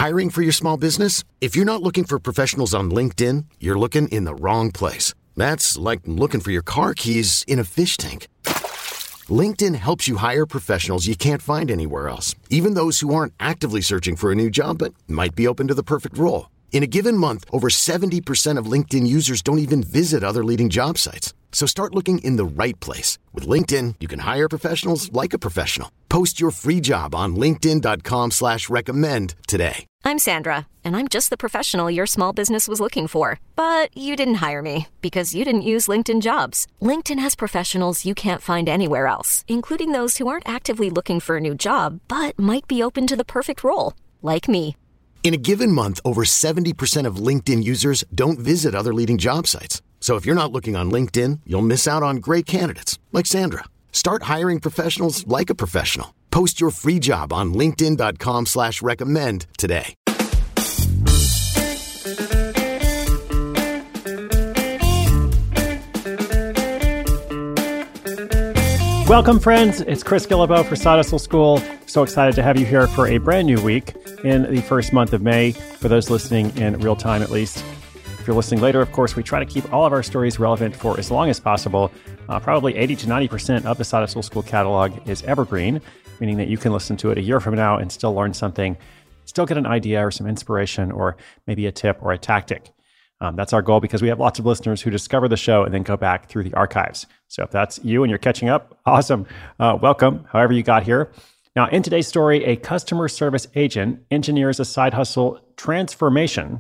Hiring for your small business? If you're not looking for professionals on LinkedIn, you're looking in the wrong place. That's like looking for your car keys in a fish tank. LinkedIn helps you hire professionals you can't find anywhere else, even those who aren't actively searching for a new job but might be open to the perfect role. In a given month, over 70% of LinkedIn users don't even visit other leading job sites. So start looking in the right place. With LinkedIn, you can hire professionals like a professional. Post your free job on linkedin.com/recommend today. I'm Sandra, and I'm just the professional your small business was looking for. But you didn't hire me because you didn't use LinkedIn Jobs. LinkedIn has professionals you can't find anywhere else, including those who aren't actively looking for a new job, but might be open to the perfect role, like me. In a given month, over 70% of LinkedIn users don't visit other leading job sites. So if you're not looking on LinkedIn, you'll miss out on great candidates like Sandra. Start hiring professionals like a professional. Post your free job on linkedin.com/recommend today. Welcome, friends. It's Chris Guillebeau for Side Hustle School. So excited to have you here for a brand new week in the first month of May, for those listening in real time at least. If you're listening later, of course, we try to keep all of our stories relevant for as long as possible. Probably 80 to 90% of the Side Hustle School catalog is evergreen, meaning that you can listen to it a year from now and still learn something, still get an idea or some inspiration or maybe a tip or a tactic. That's our goal because we have lots of listeners who discover the show and then go back through the archives. So if that's you and you're catching up, awesome. Welcome, however you got here. Now, in today's story, a customer service agent engineers a side hustle transformation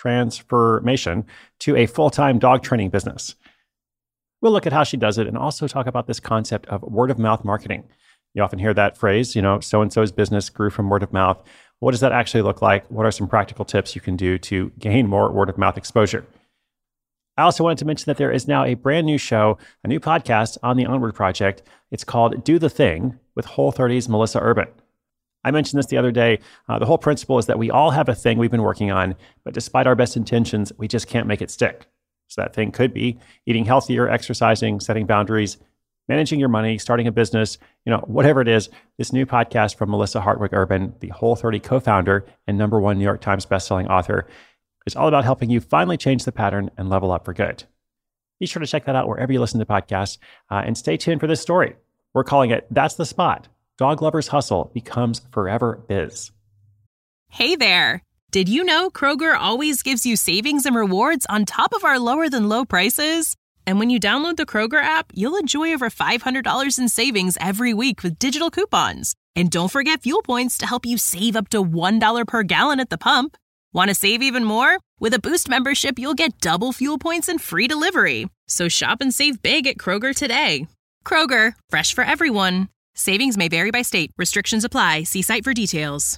to a full-time dog training business. We'll look at how she does it and also talk about this concept of word-of-mouth marketing. You often hear that phrase, so-and-so's business grew from word of mouth. What does that actually look like? What are some practical tips you can do to gain more word-of-mouth exposure? I also wanted to mention that there is now a brand new show, a new podcast on the Onward Project. It's called Do the Thing with Whole30's Melissa Urban. I mentioned this the other day. The whole principle is that we all have a thing we've been working on, but despite our best intentions, we just can't make it stick. So that thing could be eating healthier, exercising, setting boundaries, managing your money, starting a business, whatever it is. This new podcast from Melissa Hartwig Urban, the Whole30 co-founder and #1 New York Times bestselling author, is all about helping you finally change the pattern and level up for good. Be sure to check that out wherever you listen to podcasts, and stay tuned for this story. We're calling it That's the Spot. Dog Lovers Hustle Becomes Forever Biz. Hey there. Did you know Kroger always gives you savings and rewards on top of our lower than low prices? And when you download the Kroger app, you'll enjoy over $500 in savings every week with digital coupons. And don't forget fuel points to help you save up to $1 per gallon at the pump. Want to save even more? With a Boost membership, you'll get double fuel points and free delivery. So shop and save big at Kroger today. Kroger, fresh for everyone. Savings may vary by state. Restrictions apply. See site for details.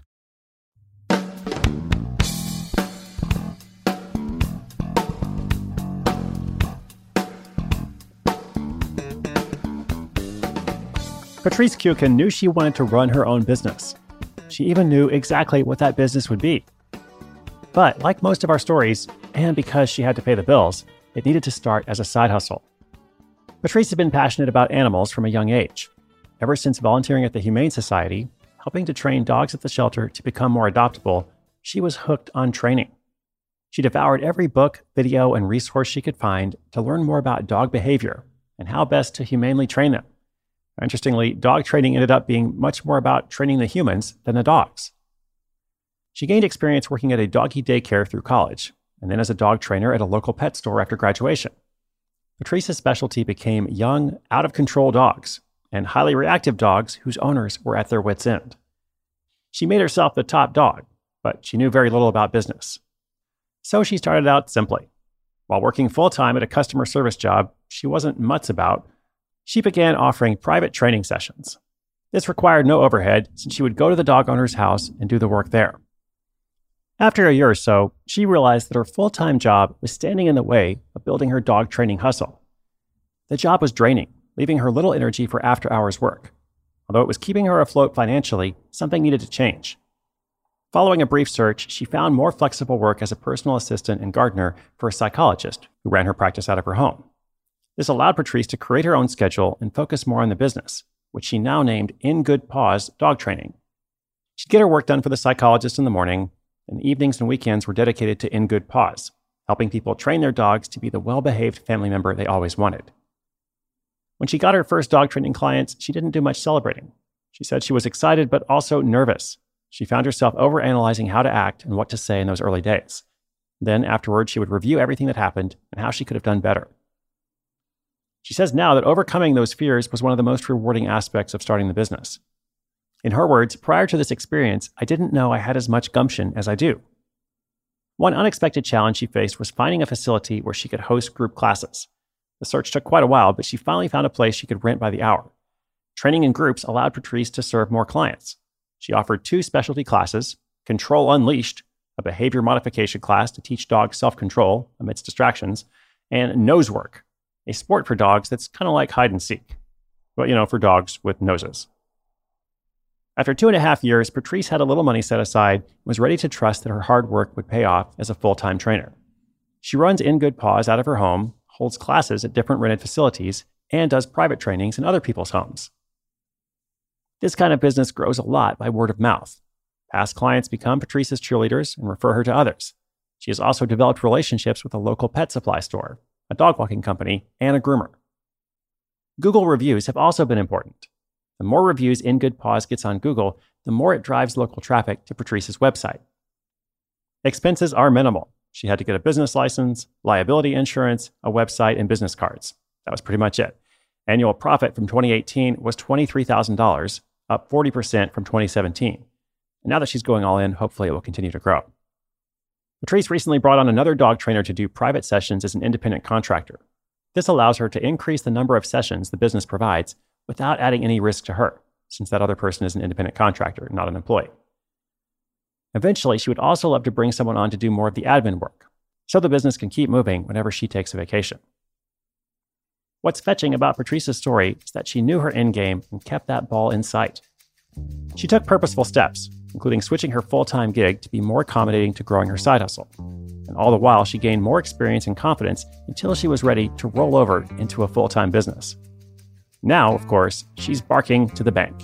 Patrice Kukin knew she wanted to run her own business. She even knew exactly what that business would be. But like most of our stories, and because she had to pay the bills, it needed to start as a side hustle. Patrice had been passionate about animals from a young age. Ever since volunteering at the Humane Society, helping to train dogs at the shelter to become more adoptable, she was hooked on training. She devoured every book, video, and resource she could find to learn more about dog behavior and how best to humanely train them. Interestingly, dog training ended up being much more about training the humans than the dogs. She gained experience working at a doggy daycare through college, and then as a dog trainer at a local pet store after graduation. Patrice's specialty became young, out-of-control dogs, and highly reactive dogs whose owners were at their wits' end. She made herself the top dog, but she knew very little about business. So she started out simply. While working full-time at a customer service job she wasn't much about, she began offering private training sessions. This required no overhead, since she would go to the dog owner's house and do the work there. After a year or so, she realized that her full-time job was standing in the way of building her dog training hustle. The job was draining, leaving her little energy for after-hours work. Although it was keeping her afloat financially, something needed to change. Following a brief search, she found more flexible work as a personal assistant and gardener for a psychologist who ran her practice out of her home. This allowed Patrice to create her own schedule and focus more on the business, which she now named In Good Paws Dog Training. She'd get her work done for the psychologist in the morning, and evenings and weekends were dedicated to In Good Paws, helping people train their dogs to be the well-behaved family member they always wanted. When she got her first dog training clients, she didn't do much celebrating. She said she was excited, but also nervous. She found herself overanalyzing how to act and what to say in those early days. Then afterwards, she would review everything that happened and how she could have done better. She says now that overcoming those fears was one of the most rewarding aspects of starting the business. In her words, prior to this experience, I didn't know I had as much gumption as I do. One unexpected challenge she faced was finding a facility where she could host group classes. The search took quite a while, but she finally found a place she could rent by the hour. Training in groups allowed Patrice to serve more clients. She offered 2 specialty classes, Control Unleashed, a behavior modification class to teach dogs self-control amidst distractions, and Nose Work, a sport for dogs that's kind of like hide and seek. But, for dogs with noses. After 2.5 years, Patrice had a little money set aside and was ready to trust that her hard work would pay off as a full-time trainer. She runs In Good Paws out of her home, holds classes at different rented facilities, and does private trainings in other people's homes. This kind of business grows a lot by word of mouth. Past clients become Patrice's cheerleaders and refer her to others. She has also developed relationships with a local pet supply store, a dog walking company, and a groomer. Google reviews have also been important. The more reviews In Good Paws gets on Google, the more it drives local traffic to Patrice's website. Expenses are minimal. She had to get a business license, liability insurance, a website, and business cards. That was pretty much it. Annual profit from 2018 was $23,000, up 40% from 2017. And now that she's going all in, hopefully it will continue to grow. Patrice recently brought on another dog trainer to do private sessions as an independent contractor. This allows her to increase the number of sessions the business provides without adding any risk to her, since that other person is an independent contractor, not an employee. Eventually, she would also love to bring someone on to do more of the admin work, so the business can keep moving whenever she takes a vacation. What's fetching about Patrice's story is that she knew her end game and kept that ball in sight. She took purposeful steps, including switching her full-time gig to be more accommodating to growing her side hustle. And all the while, she gained more experience and confidence until she was ready to roll over into a full-time business. Now, of course, she's barking to the bank.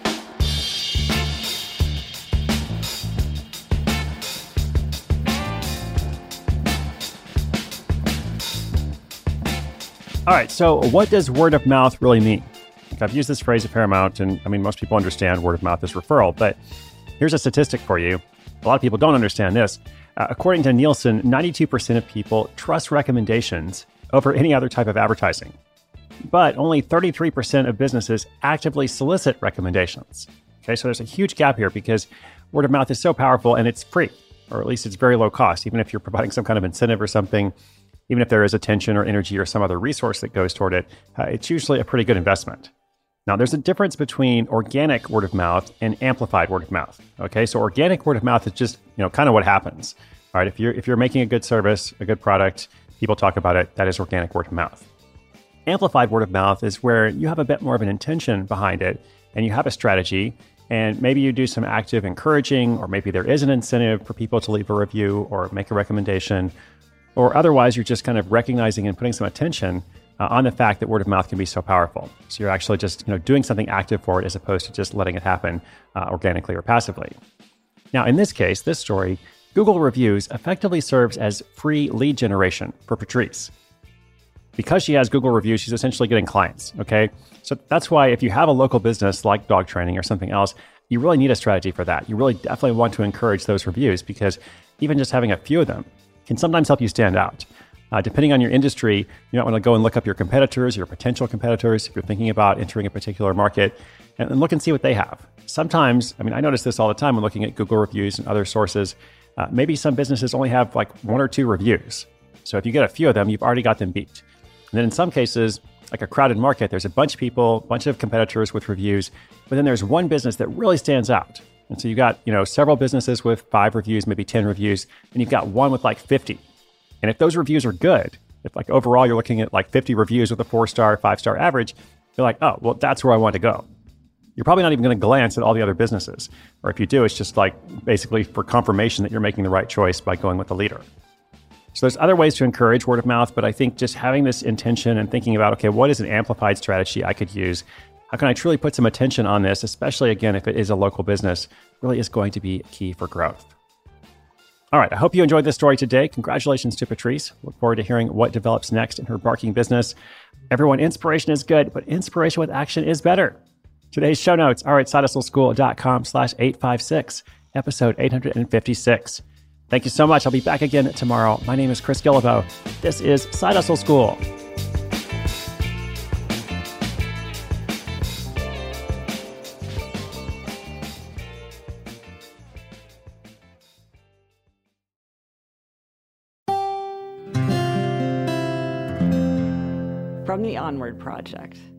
All right, so what does word of mouth really mean? I've used this phrase a fair amount, and most people understand word of mouth as referral, but here's a statistic for you. A lot of people don't understand this. According to Nielsen, 92% of people trust recommendations over any other type of advertising. But only 33% of businesses actively solicit recommendations. Okay, so there's a huge gap here because word of mouth is so powerful and it's free, or at least it's very low cost. Even if you're providing some kind of incentive or something, even if there is attention or energy or some other resource that goes toward it, it's usually a pretty good investment. Now, there's a difference between organic word of mouth and amplified word of mouth. Okay, so organic word of mouth is just, kind of what happens. All right, if you're making a good service, a good product, people talk about it, that is organic word of mouth. Amplified word of mouth is where you have a bit more of an intention behind it and you have a strategy, and maybe you do some active encouraging, or maybe there is an incentive for people to leave a review or make a recommendation, or otherwise you're just kind of recognizing and putting some attention on the fact that word of mouth can be so powerful. So you're actually just doing something active for it as opposed to just letting it happen organically or passively. Now, in this case, this story, Google Reviews effectively serves as free lead generation for Patrice. Because she has Google Reviews, she's essentially getting clients, okay? So that's why if you have a local business like dog training or something else, you really need a strategy for that. You really definitely want to encourage those reviews because even just having a few of them can sometimes help you stand out. Depending on your industry, you might want to go and look up your competitors, your potential competitors, if you're thinking about entering a particular market, and look and see what they have. Sometimes, I notice this all the time when looking at Google Reviews and other sources, maybe some businesses only have like 1 or 2 reviews. So if you get a few of them, you've already got them beat. And then in some cases, like a crowded market, there's a bunch of people, a bunch of competitors with reviews, but then there's one business that really stands out. And so you got, several businesses with 5 reviews, maybe 10 reviews, and you've got one with like 50. And if those reviews are good, if like overall you're looking at like 50 reviews with a 4-star, 5-star average, you're like, oh, well, that's where I want to go. You're probably not even going to glance at all the other businesses. Or if you do, it's just like basically for confirmation that you're making the right choice by going with the leader. So there's other ways to encourage word of mouth, but I think just having this intention and thinking about, okay, what is an amplified strategy I could use? How can I truly put some attention on this, especially again, if it is a local business, really is going to be key for growth. All right, I hope you enjoyed this story today. Congratulations to Patrice. Look forward to hearing what develops next in her barking business. Everyone, inspiration is good, but inspiration with action is better. Today's show notes are at sidehustleschool.com/856, episode 856. Thank you so much. I'll be back again tomorrow. My name is Chris Guillebeau. This is Side Hustle School. From the Onward Project.